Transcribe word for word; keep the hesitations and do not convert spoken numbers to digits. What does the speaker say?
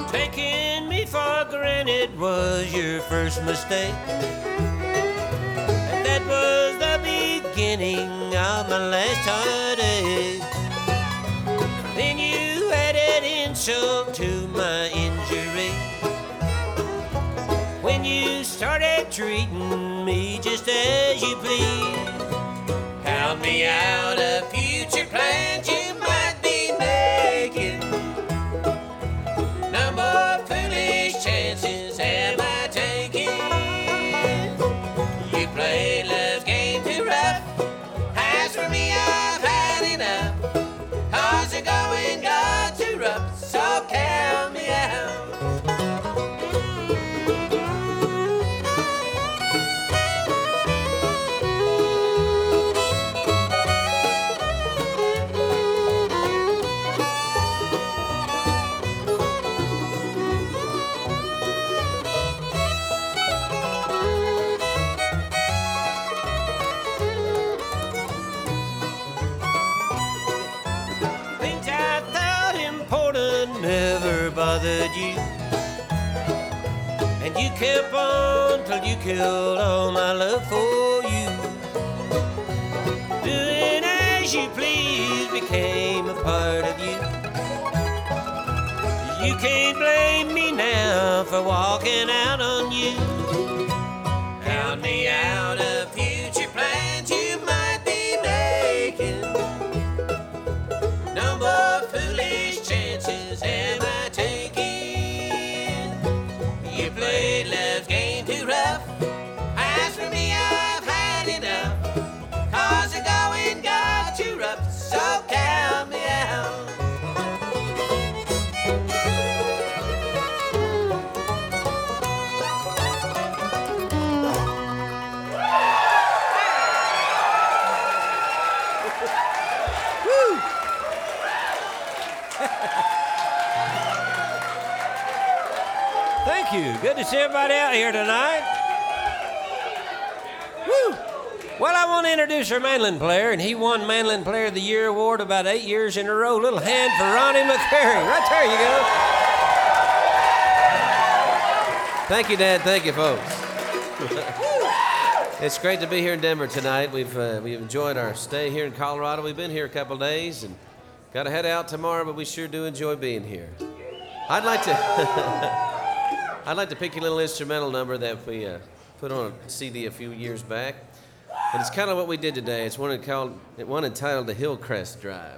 Taking me for granted was your first mistake. And that was the beginning of my last heartache. Then you added insult to my injury when you started treating me just as you please. Count me out of future plans you might be making. No more foolish chances am I taking. You play love's game too rough. As for me, I've had enough. Cause the going got too rough, so count me out. Never bothered you, and you kept on till you killed all my love for you. Doing as you please became a part of you. You can't blame me now for walking out on you. Count me out of future plans you might be making. No more foolish chances am I taking. You played love's game too rough. As for me, I've had enough. Cause the going got too rough, so count me out. Thank you. Good to see everybody out here tonight. Woo! Well, I want to introduce our mandolin player, and he won Mandolin Player of the Year award about eight years in a row. Little hand for Ronnie McCary. Right there you go. Thank you, Dad. Thank you, folks. It's great to be here in Denver tonight. We've uh, we've enjoyed our stay here in Colorado. We've been here a couple days and got to head out tomorrow, but we sure do enjoy being here. I'd like to. I'd like to pick a little instrumental number that we uh, put on a C D a few years back. And it's kind of what we did today. It's one called, one entitled The Hillcrest Drive.